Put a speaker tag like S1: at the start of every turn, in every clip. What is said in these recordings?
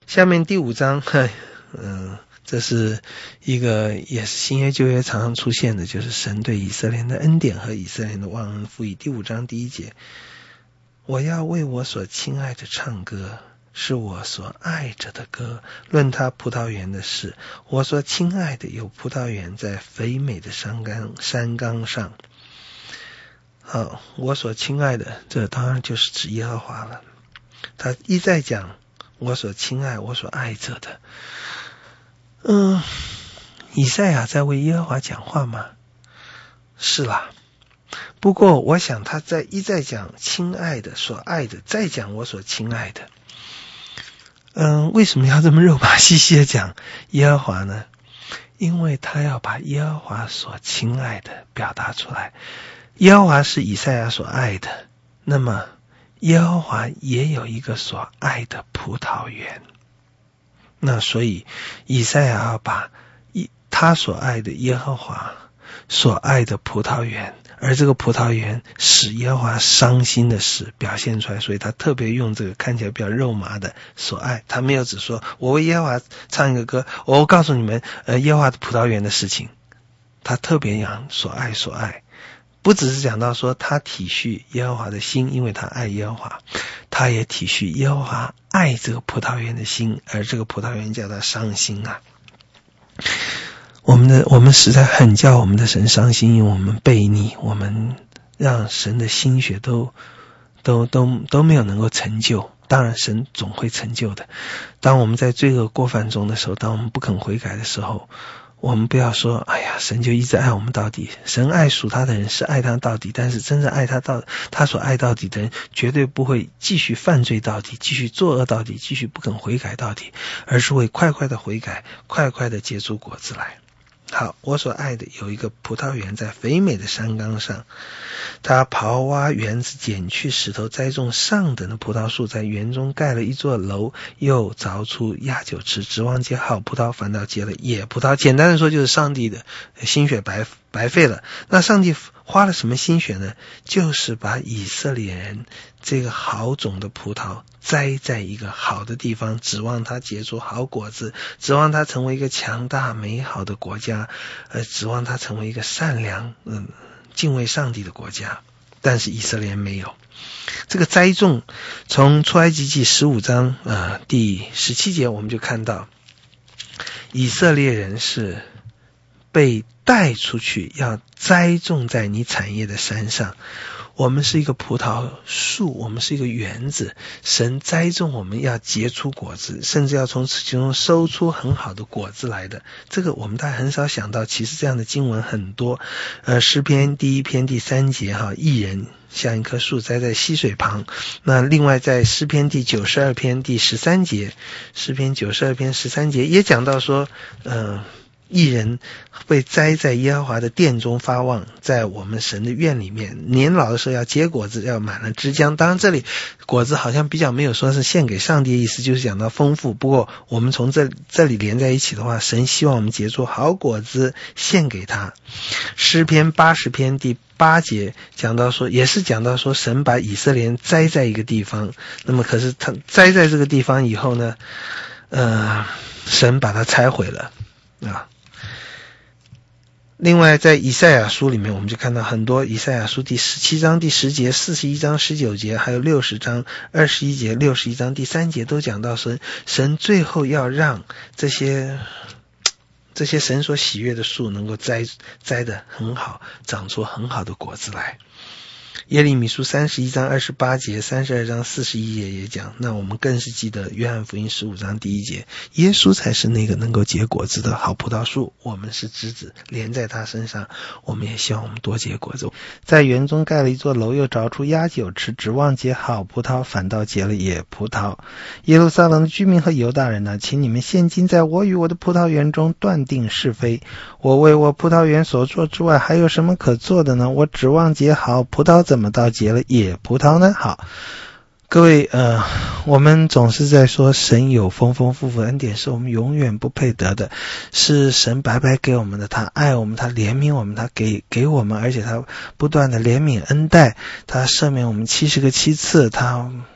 S1: 下面第5章，这是一个也是新约旧约常常出现的，就是神对以色列的恩典和以色列的忘恩负义。第5章第1节，我要为我所亲爱的唱歌，是我所爱着的歌，论他葡萄园的事。我所亲爱的有葡萄园在肥美的山冈上。好，我所亲爱的，这当然就是指耶和华了。他一再讲我所亲爱我所爱着的。以赛亚在为耶和华讲话吗？是啦。不过我想他一再讲亲爱的所爱的，再讲我所亲爱的。为什么要这么肉麻兮兮的讲耶和华呢？因为他要把耶和华所亲爱的表达出来。耶和华是以赛亚所爱的，那么耶和华也有一个所爱的葡萄园。那所以以赛亚要把他所爱的耶和华所爱的葡萄园，而这个葡萄园使耶和华伤心的事表现出来，所以他特别用这个看起来比较肉麻的所爱。他没有只说我为耶和华唱一个歌，我告诉你们耶和华的葡萄园的事情。他特别讲所爱所爱，不只是讲到说他体恤耶和华的心，因为他爱耶和华，他也体恤耶和华爱这个葡萄园的心，而这个葡萄园叫他伤心啊。我们实在很叫我们的神伤心，因为我们悖逆，我们让神的心血都没有能够成就。当然神总会成就的。当我们在罪恶过犯中的时候，当我们不肯悔改的时候，我们不要说哎呀神就一直爱我们到底。神爱属他的人是爱他到底，但是真正爱他所爱到底的人绝对不会继续犯罪到底，继续作恶到底，继续不肯悔改到底，而是会快快的悔改，快快的结出果子来。好，我所爱的有一个葡萄园在肥美的山冈上，他刨挖园子，剪去石头，栽种上等的葡萄树，在园中盖了一座楼，又凿出压酒池，指望结好葡萄，反倒结了野葡萄。简单的说，就是上帝的心血白费了。那上帝花了什么心血呢？就是把以色列人这个好种的葡萄栽在一个好的地方，指望它结出好果子，指望它成为一个强大美好的国家，指望它成为一个善良敬畏上帝的国家。但是以色列人没有。这个栽种，从出埃及记15章第17节我们就看到，以色列人是被带出去，要栽种在你产业的山上。我们是一个葡萄树，我们是一个园子，神栽种我们要结出果子，甚至要从其中收出很好的果子来的。这个我们大家很少想到，其实这样的经文很多。诗篇第1篇第3节义人像一棵树栽在溪水旁。那另外在诗篇第92篇第13节，诗篇92篇13节也讲到说义人被栽在耶和华的殿中发旺，在我们神的院里面，年老的时候要结果子，要满了枝浆。当然这里果子好像比较没有说是献给上帝的意思，就是讲到丰富。不过我们从这里连在一起的话，神希望我们结出好果子献给他。诗篇80篇第8节讲到说，也是讲到说神把以色列人栽在一个地方，那么可是他栽在这个地方以后呢神把它拆毁了另外在以赛亚书里面，我们就看到很多，以赛亚书第17章第10节、41章19节，还有60章21节、61章第3节都讲到神最后要让这些神所喜悦的树能够栽得很好，长出很好的果子来。耶利米书31章28节、32章41节也讲。那我们更是记得约翰福音15章第1节，耶稣才是那个能够结果子的好葡萄树，我们是枝子，连在他身上，我们也希望我们多结果子。在园中盖了一座楼，又凿出压酒池，指望结好葡萄，反倒结了野葡萄。耶路撒冷的居民和犹大人呢，请你们现今在我与我的葡萄园中断定是非。我为我葡萄园所做之外，还有什么可做的呢？我指望结好葡萄，怎么倒结了野葡萄呢？好，各位我们总是在说神有丰丰富富的恩典，是我们永远不配得的，是神白白给我们的，他爱我们，他怜悯我们，他给我们，而且他不断的怜悯恩待，他赦免我们70个7次，他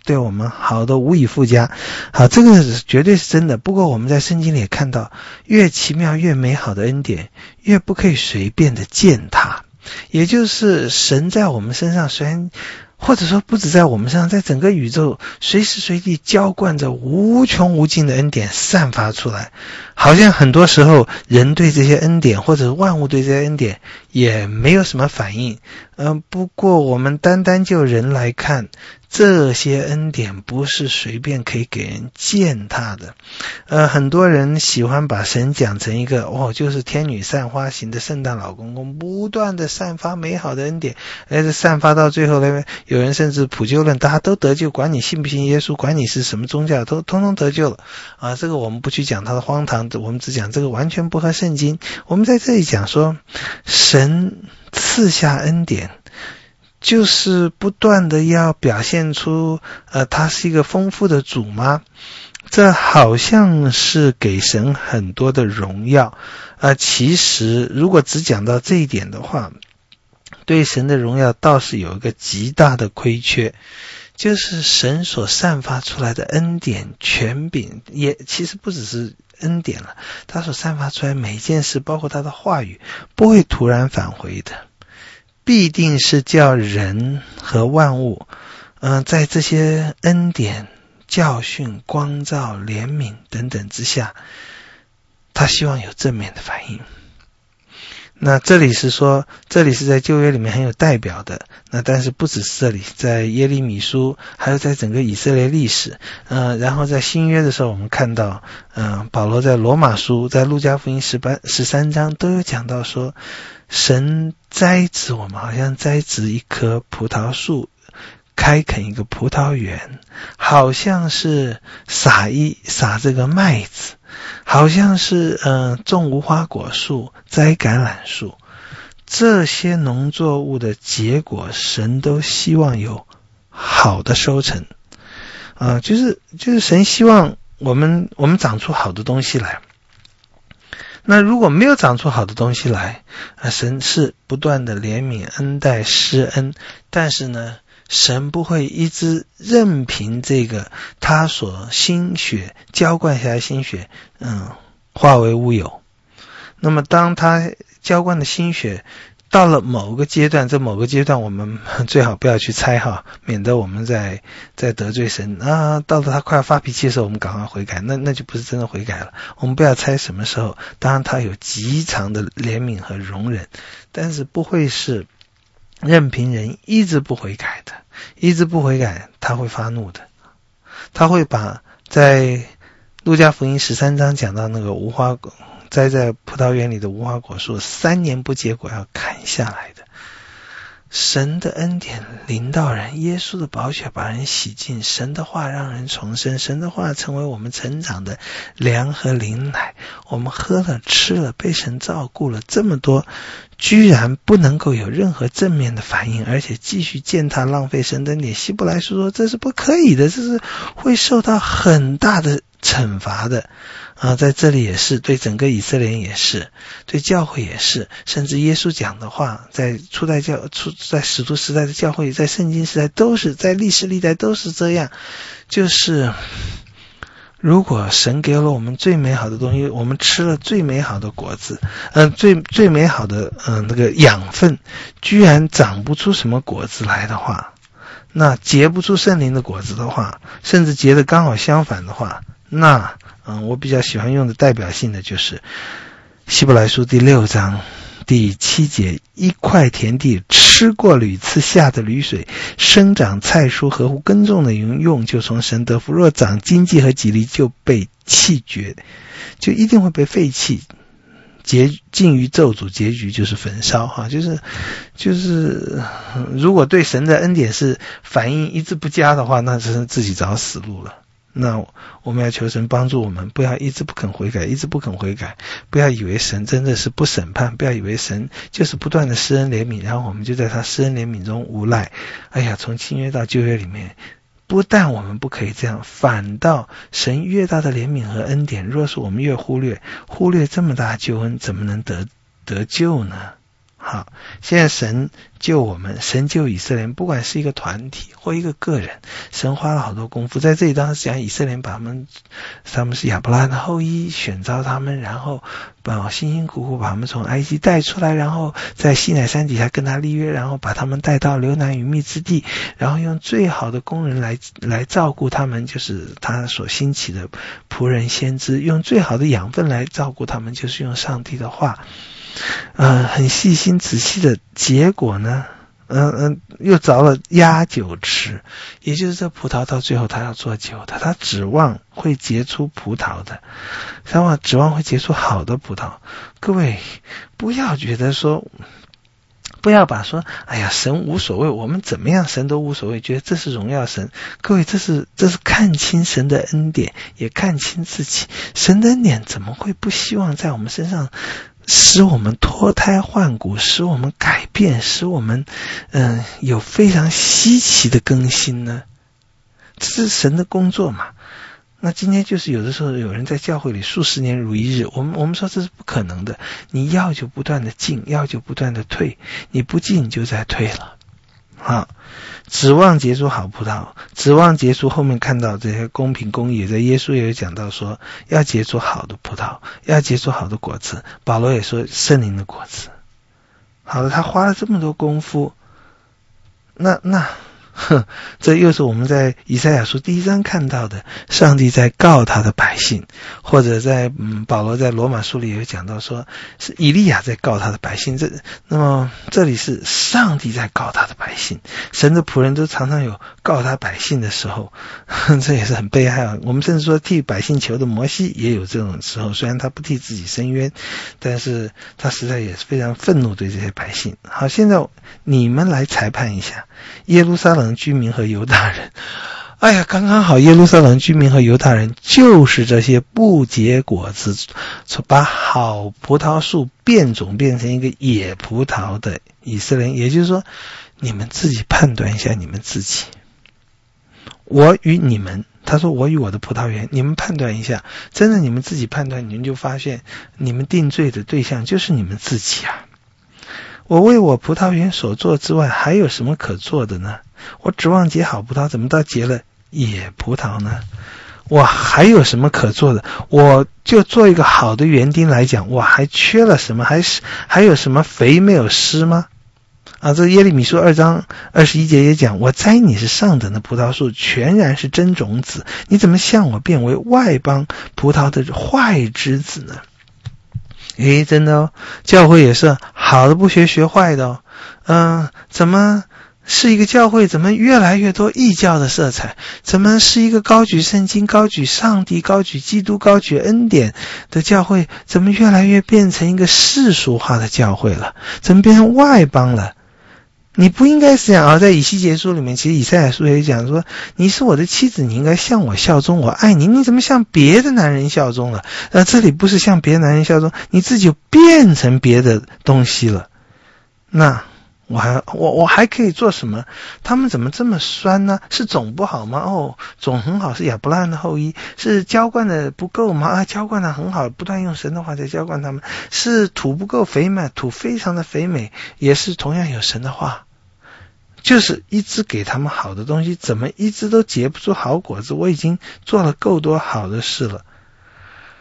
S1: 对我们好的无以复加。好，这个绝对是真的。不过我们在圣经里也看到，越奇妙越美好的恩典，越不可以随便的践踏。也就是神在我们身上，虽然或者说不止在我们身上，在整个宇宙随时随地浇灌着无穷无尽的恩典散发出来，好像很多时候人对这些恩典或者万物对这些恩典也没有什么反应。不过我们单单就人来看，这些恩典不是随便可以给人践踏的。很多人喜欢把神讲成一个就是天女散花型的圣诞老公公，不断的散发美好的恩典，散发到最后呢，有人甚至普救论，大家都得救，管你信不信耶稣，管你是什么宗教，都通通得救了。这个我们不去讲他的荒唐，我们只讲这个完全不合圣经。我们在这里讲说，神赐下恩典，就是不断的要表现出他是一个丰富的主吗？这好像是给神很多的荣耀。其实如果只讲到这一点的话，对神的荣耀倒是有一个极大的亏缺，就是神所散发出来的恩典权柄，也其实不只是恩典了，他所散发出来每一件事，包括他的话语，不会突然返回的，必定是叫人和万物在这些恩典、教训、光照、怜悯等等之下，他希望有正面的反应。那这里是在旧约里面很有代表的，那但是不只是这里，在耶利米书，还有在整个以色列历史，然后在新约的时候，我们看到保罗在罗马书，在路加福音13章都有讲到说，神栽植我们好像栽植一棵葡萄树，开垦一个葡萄园，好像是撒这个麦子，好像是种无花果树，栽橄榄树，这些农作物的结果，神都希望有好的收成。就是神希望我们长出好的东西来。那如果没有长出好的东西来，神是不断的怜悯、恩待、施恩，但是呢，神不会一直任凭这个他所心血浇灌下来的心血化为乌有。那么当他浇灌的心血到了某个阶段，这某个阶段我们最好不要去猜免得我们在得罪神到了他快要发脾气的时候，我们赶快悔改，那就不是真的悔改了。我们不要猜什么时候，当然他有极长的怜悯和容忍，但是不会是任凭人一直不悔改的，一直不悔改他会发怒的。他会把在路加福音13章讲到那个栽在葡萄园里的无花果树3年不结果要砍下来的。神的恩典临到人，耶稣的宝血把人洗净，神的话让人重生，神的话成为我们成长的粮和灵奶，我们喝了吃了，被神照顾了这么多，居然不能够有任何正面的反应，而且继续践踏浪费神的恩典。希伯来书说这是不可以的，这是会受到很大的惩罚的。在这里也是，对整个以色列人也是，对教会也是，甚至耶稣讲的话，在在使徒时代的教会，在圣经时代都是，在历史历代都是这样。就是如果神给了我们最美好的东西，我们吃了最美好的果子，最美好的那个养分，居然长不出什么果子来的话，那结不出圣灵的果子的话，甚至结的刚好相反的话，那我比较喜欢用的代表性的就是希伯来书第6章第7节，一块田地吃过屡次下的雨水，生长菜蔬合乎耕种的用，就从神得福；若长荆棘和棘藜，就被弃绝，就一定会被废弃，尽于咒诅，结局就是焚烧就是如果对神的恩典是反应一直不佳的话，那是自己找死路了。那我们要求神帮助我们，不要一直不肯悔改，不要以为神真的是不审判，不要以为神就是不断的施恩怜悯，然后我们就在他施恩怜悯中无赖。从新约到旧约里面，不但我们不可以这样，反倒神越大的怜悯和恩典，若是我们越忽略这么大的救恩，怎么能得救呢？ 好，现在神救我们，神救以色列人，不管是一个团体或一个个人，神花了好多功夫。在这里当时讲以色列人他们是亚伯拉罕的后裔，选召他们，然后辛辛苦苦把他们从埃及带出来，然后在西乃山底下跟他立约，然后把他们带到流奶与蜜之地，然后用最好的工人来照顾他们，就是他所兴起的仆人先知，用最好的养分来照顾他们，就是用上帝的话。很细心仔细的结果呢，又着了压酒吃，也就是这葡萄到最后他要做酒的，他指望会结出葡萄的，他指望会结出好的葡萄。各位不要觉得说，不要把说哎呀神无所谓，我们怎么样神都无所谓，觉得这是荣耀神。各位这是看清神的恩典，也看清自己。神的恩典怎么会不希望在我们身上使我们脱胎换骨，使我们改变，使我们有非常稀奇的更新呢？这是神的工作嘛。那今天就是有的时候有人在教会里数十年如一日，我们说这是不可能的。你要就不断的进，要就不断的退，你不进就在退了。好，指望结出好葡萄，指望结出后面看到这些公平公义，在耶稣也有讲到说要结出好的葡萄，要结出好的果子。保罗也说圣灵的果子。好了，他花了这么多功夫，这又是我们在以赛亚书第1章看到的，上帝在告他的百姓，或者在保罗在罗马书里也有讲到说是以利亚在告他的百姓。那么这里是上帝在告他的百姓，神的仆人都常常有告他百姓的时候，这也是很悲哀啊。我们甚至说替百姓求的摩西也有这种时候，虽然他不替自己伸冤，但是他实在也是非常愤怒对这些百姓。好，现在你们来裁判一下耶路撒冷居民和犹大人。哎呀，刚刚好，耶路撒冷居民和犹大人就是这些不结果子，把好葡萄树变种变成一个野葡萄的以色列人。也就是说，你们自己判断一下你们自己。我与你们，他说我与我的葡萄园，你们判断一下。真的你们自己判断，你们就发现你们定罪的对象就是你们自己啊。我为我葡萄园所做之外还有什么可做的呢？我指望结好葡萄，怎么倒结了野葡萄呢？我还有什么可做的？我就做一个好的园丁来讲，我还缺了什么？还有什么肥没有施吗？这耶利米书2章21节也讲，我栽你是上等的葡萄树，全然是真种子，你怎么向我变为外邦葡萄的坏枝子呢？真的哦，教会也是好的不学坏的哦。怎么是一个教会，怎么越来越多异教的色彩？怎么是一个高举圣经、高举上帝、高举基督、高举恩典的教会，怎么越来越变成一个世俗化的教会了？怎么变成外邦了？你不应该是这样在以西结书里面，其实以赛亚书也讲说，你是我的妻子，你应该向我效忠，我爱你。你怎么向别的男人效忠了？这里不是向别的男人效忠，你自己就变成别的东西了。那我还可以做什么？他们怎么这么酸呢？是种不好吗？种很好，是亚伯拉罕的后裔。是浇灌的不够吗？浇灌的很好，不断用神的话在浇灌他们。是土不够肥吗？土非常的肥美，也是同样有神的话。就是一直给他们好的东西，怎么一直都结不出好果子？我已经做了够多好的事了。